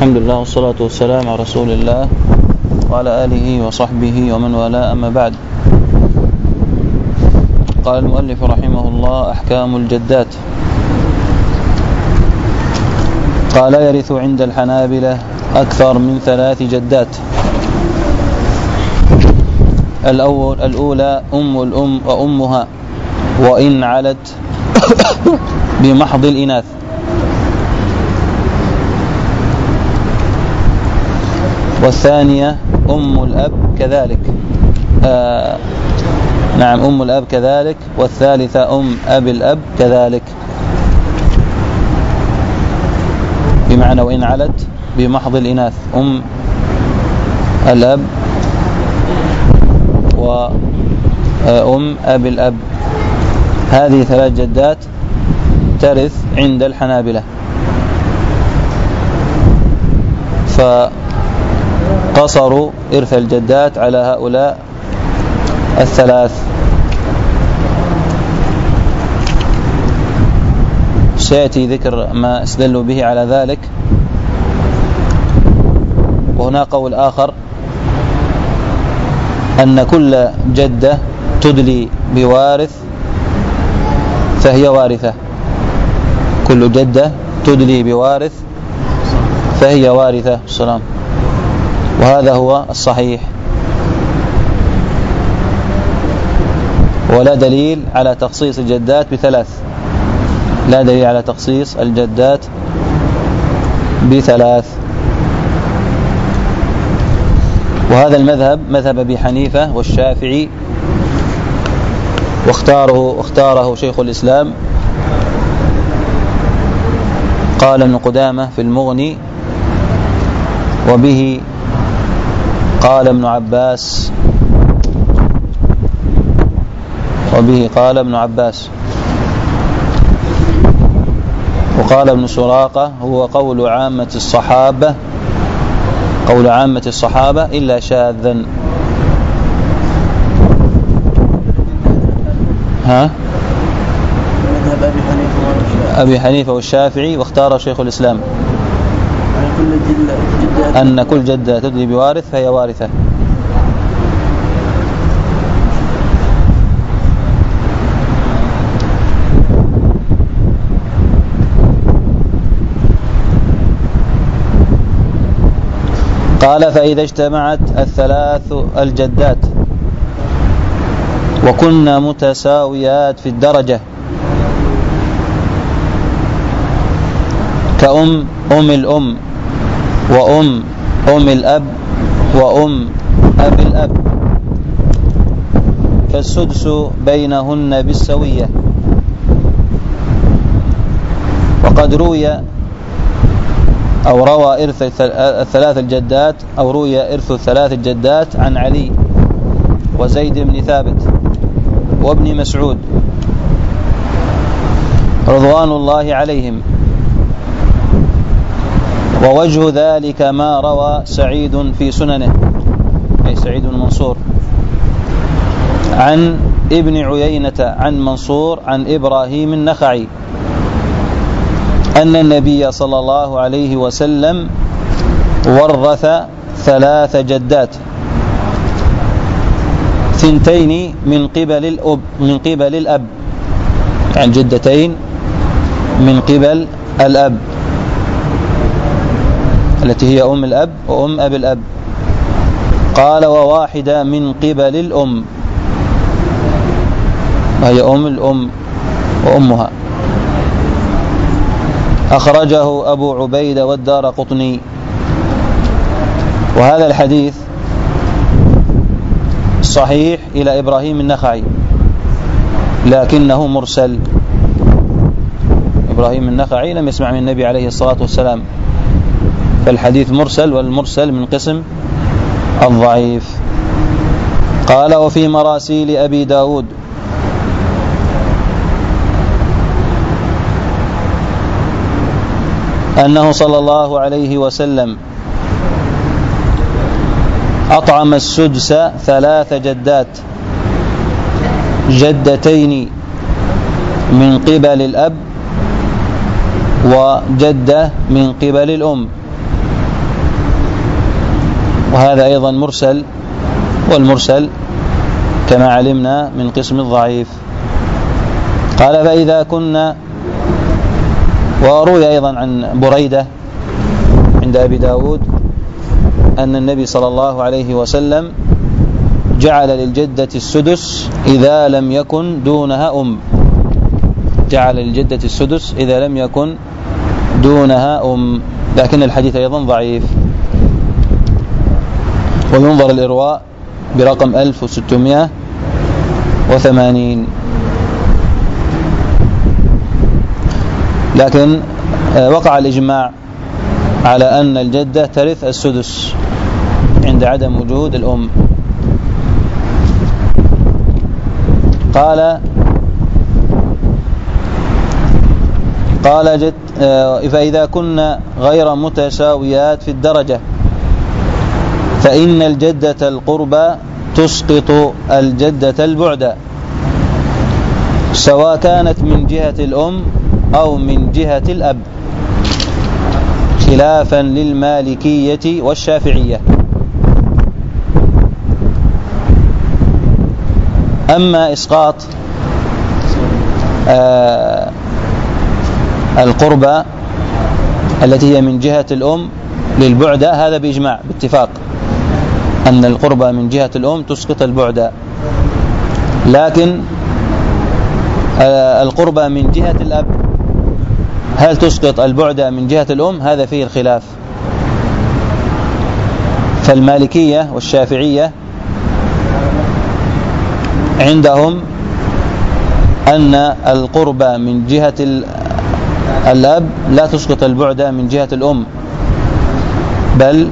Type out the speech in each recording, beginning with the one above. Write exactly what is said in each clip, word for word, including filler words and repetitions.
الحمد لله والصلاة والسلام على رسول الله وعلى آله وصحبه ومن والاه، أما بعد. قال المؤلف رحمه الله: أحكام الجدات. قال: يرث عند الحنابلة أكثر من ثلاث جدات. الأول الأولى أم الأم وأمها وإن علت بمحض الإناث. والثانية أم الأب كذلك آه نعم أم الأب كذلك. والثالثة أم أبي الأب كذلك، بمعنى وإن علت بمحض الإناث، أم الأب وأم أبي الأب. هذه ثلاث جدات ترث عند الحنابلة، فقصروا إرث الجدات على هؤلاء الثلاث. سيأتي ذكر ما استدلوا به على ذلك. وهناك قول آخر أن كل جدة تدلي بوارث فهي وارثة، كل جدة تدلي بوارث فهي وارثة. السلام. وهذا هو الصحيح، ولا دليل على تخصيص الجدات بثلاث، لا دليل على تخصيص الجدات بثلاث. وهذا المذهب مذهب أبي حنيفة والشافعي، واختاره اختاره شيخ الإسلام. قال ابن قدامة في المغني: وبه قال ابن عباس وبه قال ابن عباس وقال ابن سراقة: هو قول عامة الصحابة قول عامة الصحابة إلا شاذا. ها أبي حنيفة والشافعي، واختار شيخ الإسلام أن كل جدة تدلي بوارث فهي وارثة. قال: فإذا اجتمعت الثلاث الجدات وكنا متساويات في الدرجة، كأم أم الأم وأم أم الأب وأم أبي الأب، فالسدس بينهن بالسوية. وقد روي أو روى إرث الثلاث الجدات أو روي إرث الثلاث الجدات عن علي وزيد بن ثابت وابن مسعود رضوان الله عليهم. ووجه ذلك ما روى سعيد في سننه، أي سعيد بن منصور، عن ابن عيينة عن منصور عن إبراهيم النخعي أن النبي صلى الله عليه وسلم ورث ثلاث جدات، ثنتين من قبل الأب من قبل الأب يعني جدتين من قبل الأب التي هي أم الأب وأم أبي الأب. قال: وواحدة من قبل الأم وهي أم الأم وأمها. أخرجه أبو عبيدة والدارقطني. وهذا الحديث صحيح إلى إبراهيم النخعي، لكنه مرسل. إبراهيم النخعي لم يسمع من النبي عليه الصلاة والسلام، فالحديث مرسل، والمرسل من قسم الضعيف. قال: وفي مراسيل أبي داود أنه صلى الله عليه وسلم أطعم السدس ثلاث جدات، جدتين من قبل الأب وجدة من قبل الأم، وهذا أيضا مرسل، والمرسل كما علمنا من قسم الضعيف. قال فإذا كنا، وروي أيضا عن بريدة عند أبي داود أن النبي صلى الله عليه وسلم جعل للجدة السدس إذا لم يكن دونها أم، جعل للجدة السدس إذا لم يكن دونها أم، لكن الحديث أيضا ضعيف. وينظر الإرواء برقم ألف وستمائة وثمانين. لكن وقع الإجماع على أن الجدة ترث السدس عند عدم وجود الأم. قال قال جد فإذا كنا غير متساويات في الدرجة فإن الجدة القربى تسقط الجدة البعدى، سواء كانت من جهة الأم أو من جهة الأب، خلافا للمالكية والشافعية. أما إسقاط آه القربى التي هي من جهة الأم للبعدى، هذا بإجماع باتفاق أن القربى من جهة الأم تسقط البعدى. لكن آه القربى من جهة الأب هل تسقط البعدى من جهة الأم؟ هذا فيه الخلاف. فالمالكية والشافعية عندهم أن القربى من جهة الأب لا تسقط البعدى من جهة الأم، بل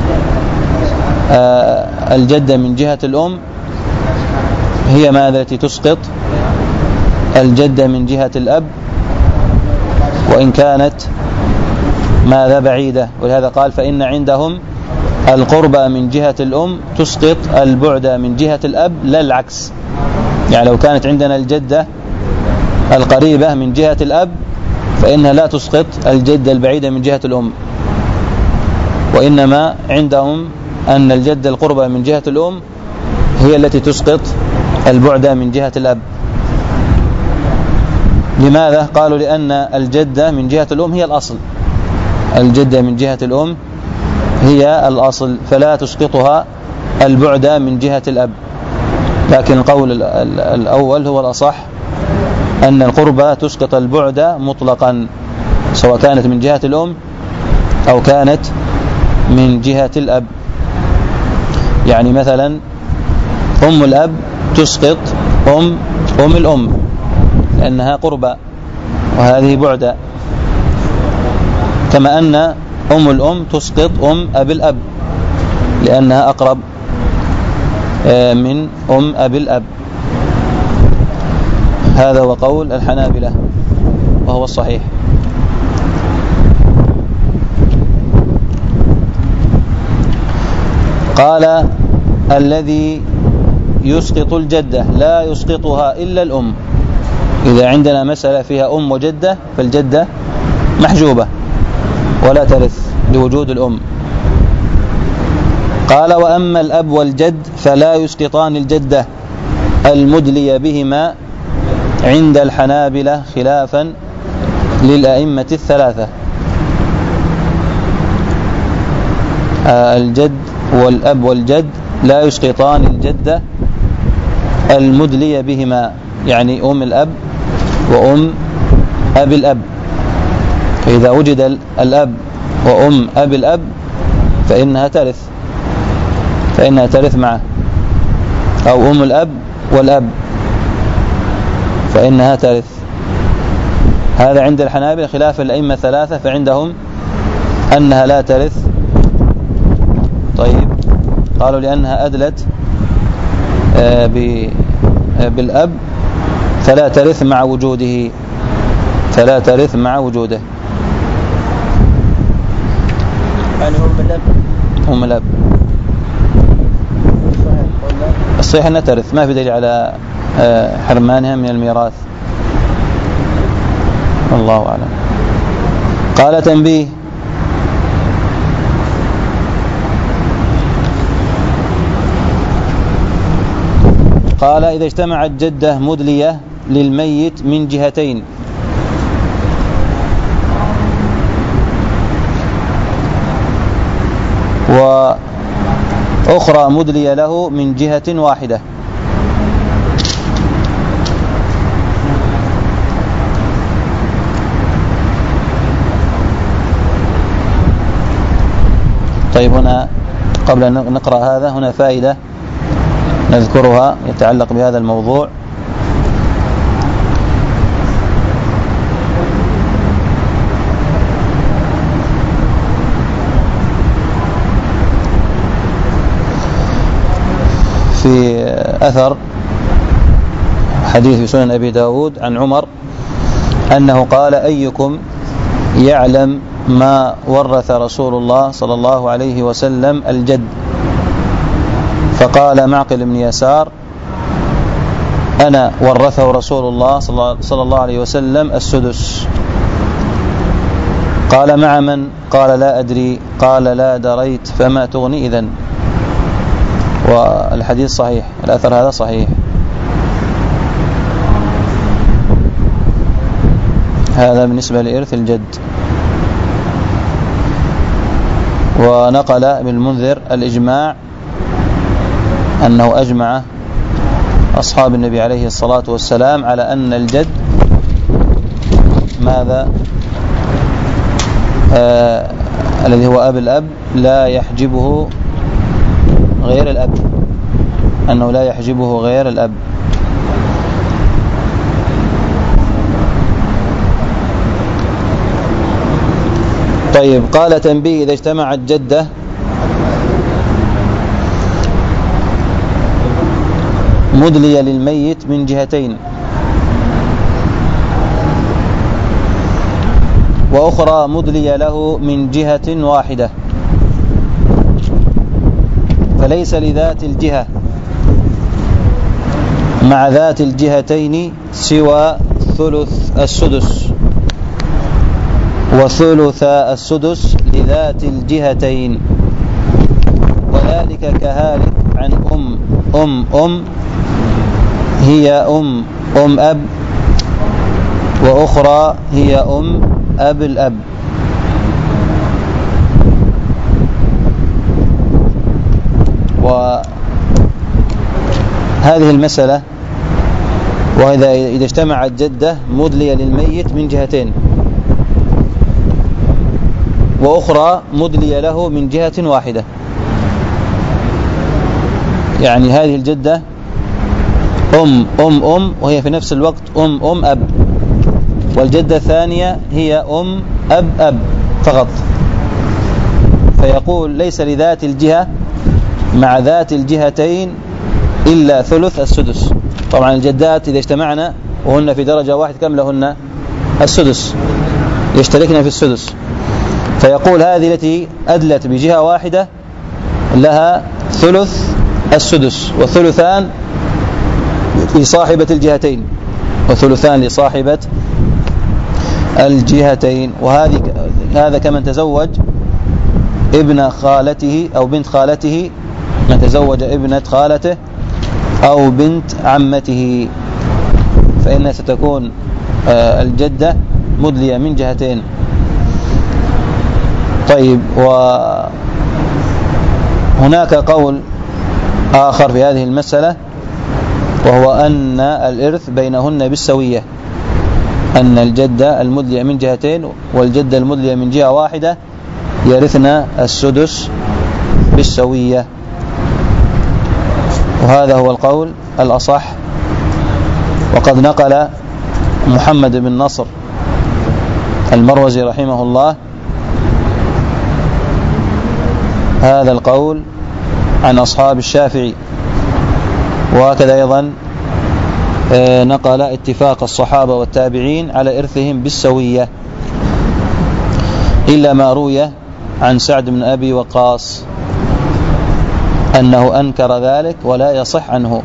الجدة من جهة الأم هي ماذا التي تسقط الجدة من جهة الأب، وإن كانت ماذا بعيدة. ولهذا قال فإن عندهم القربى من جهة الأم تسقط البعدى من جهة الأب، لا العكس. يعني لو كانت عندنا الجدة القريبة من جهة الأب فإنها لا تسقط الجدة البعيدة من جهة الأم، وإنما عندهم أن الجدة القربى من جهة الأم هي التي تسقط البعدى من جهة الأب. لماذا؟ قالوا لأن الجدة من جهة الأم هي الأصل، الجدة من جهة الأم هي الأصل، فلا تسقطها البعدى من جهة الأب. لكن القول الأول هو الأصح، أن القربى تسقط البعدى مطلقا، سواء كانت من جهة الأم أو كانت من جهة الأب. يعني مثلا أم الأب تسقط أم أم الأم لأنها قربى وهذه بعدى، كما أن أم الأم تسقط أم أب الأب لأنها أقرب من أم أب الأب. هذا هو قول الحنابلة وهو الصحيح. قال الذي يسقط الجدة لا يسقطها إلا الأم. إذا عندنا مسألة فيها أم وجدة فالجدة محجوبة ولا ترث لوجود الأم. قال وأما الأب والجد فلا يسقطان الجدة المدلي بهما عند الحنابلة خلافا للأئمة الثلاثة. الجد والأب والجد لا يسقطان الجدة المدلي بهما، يعني أم الأب وأم أب الأب. فإذا وجد الأب وأم أب الأب فإنها ترث فإنها ترث معه، أو أم الأب والأب فإنها ترث. هذا عند الحنابلة خلاف الأئمة الثلاثة، فعندهم أنها لا ترث. طيب، قالوا لأنها أدلت بالأب فلا ترث مع وجوده فلا ترث مع وجوده يعني أم الأب أم الأب الصحيح أنها ترث، ما في دليل على حرمانها من الميراث. الله أعلم. قال تنبيه: قال إذا اجتمعت جدة مدلية للميت من جهتين وأخرى مدلية له من جهة واحدة، طيب هنا قبل أن نقرأ هذا هنا فائدة نذكرها يتعلق بهذا الموضوع. في أثر حديث في سنن أبي داود عن عمر أنه قال أيكم يعلم ما ورث رسول الله صلى الله عليه وسلم الجد؟ فقال معقل بن يسار أنا ورثه رسول الله صلى الله عليه وسلم السدس. قال مع من؟ قال لا أدري. قال لا دريت فما تغني إذن. والحديث صحيح، الأثر هذا صحيح. هذا بالنسبة لإرث الجد. ونقل ابن المنذر الإجماع أنه أجمع أصحاب النبي عليه الصلاة والسلام على أن الجد ماذا آه الذي هو أب الأب لا يحجبه غير الأب، أنه لا يحجبه غير الأب. طيب قال تنبيه إذا اجتمعت جدة مدلية للميت من جهتين وأخرى مدلية له من جهة واحدة، فليس لذات الجهة مع ذات الجهتين سوى ثلث السدس، وثلث السدس لذات الجهتين، وذلك كهالك عن أم أم أم هي أم أم أب، وأخرى هي أم أب الأب. وهذه المسألة وإذا إذا اجتمعت جدة مدلية للميت من جهتين وأخرى مدلية له من جهة واحدة، يعني هذه الجدة أم أم أم وهي في نفس الوقت أم أم أب، والجدة الثانية هي أم أب أب فقط. فيقول ليس لذات الجهة مع ذات الجهتين إلا ثلث السدس. طبعا الجدات إذا اجتمعنا وهن في درجة واحد كم لهن؟ السدس، يشتركن في السدس. فيقول هذه التي أدلت بجهة واحدة لها ثلث السدس، وثلثان لصاحبة الجهتين وثلثان لصاحبة الجهتين. وهذه هذا كمن تزوج ابن خالته أو بنت خالته، من تزوج ابنة خالته أو بنت عمته فإنها ستكون الجدة مدلية من جهتين. طيب وهناك قول آخر في هذه المسألة، وهو أن الإرث بينهن بالسوية، أن الجدة المدلية من جهتين والجدة المدلية من جهة واحدة يرثن السدس بالسوية، وهذا هو القول الأصح. وقد نقل محمد بن نصر المروزي رحمه الله هذا القول عن أصحاب الشافعي، وهكذا أيضا نقل اتفاق الصحابة والتابعين على إرثهم بالسوية، إلا ما روي عن سعد بن أبي وقاص أنه أنكر ذلك ولا يصح عنه.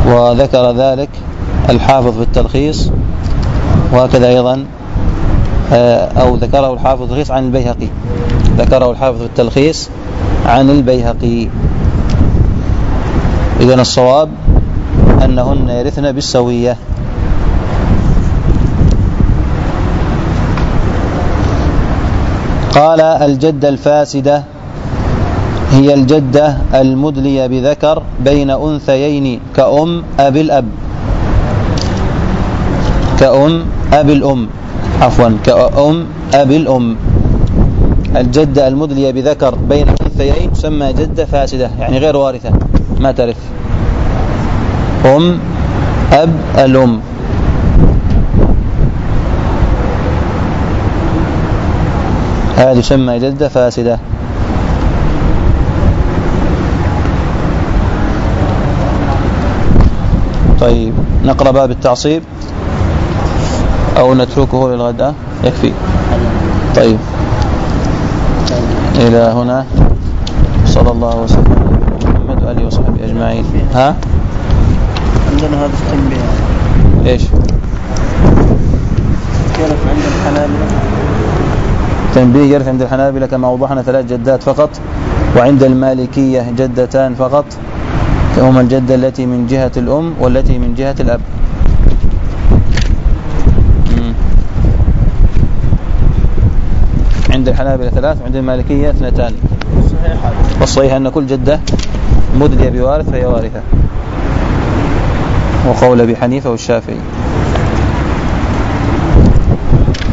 وذكر ذلك الحافظ في التلخيص، وهكذا أيضا أو ذكره الحافظ في التلخيص عن البيهقي، ذكره الحافظ في التلخيص عن البيهقي. إذن الصواب أنهن يرثن بالسوية. قال: الجدة الفاسدة هي الجدة المدلية بذكر بين أنثيين كأم أبي الأب، كأم أبي الأم عفوا كأم أبي الأم. الجدة المدلية بذكر بين أنثيين تسمى جدة فاسدة، يعني غير وارثة، ما ترث، أم أب الأم. هذه تسمى جدة فاسدة. طيب، نقرأ باب التعصيب أو نتركه للغداء؟ يكفي. طيب، إلى هنا، صلى الله وسلم على محمد وآله وصحبه أجمعين. ها؟ عندنا هذا التنبيه. إيش؟ يرث عند الحنابلة. تنبيه: يرث عند الحنابلة كما وضحنا ثلاث جدات فقط، وعند المالكية جدتان فقط، هما الجدة التي من جهة الأم والتي من جهة الأب. عند الحنابلة ثلاث، وعند المالكية اثنتان. والصحيح أن كل جدة مدلية بوارث فهي وارثة، وقول أبي حنيفة والشافعي.